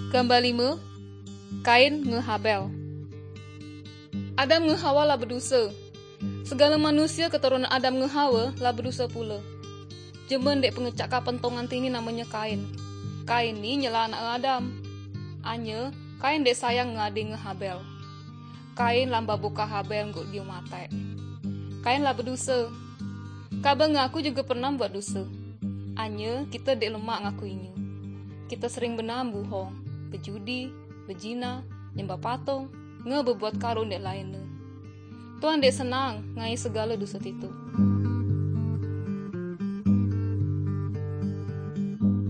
Gambar 5. Kain nge Habel. Adam nge Hawa lah berdosa. Segala manusia keturunan Adam nge Hawa lah berdosa pula. Jemen dek pengecak pentongan tinggi namanya Kain. Kain ni nyela anak Adam. Anya, Kain dek sayang ngadi nge Habel. Kain lamba buka Habel nguk dia mati. Kain lah berdosa. Kabar ngaku juga pernah buat dosa. Anya, kita dek lemak ngaku inya. Kita sering benam bohong, berjudi, berjina, nyembah patung, berbuat karun dek lainnya. Tuhan dek senang ngai segala dosa itu.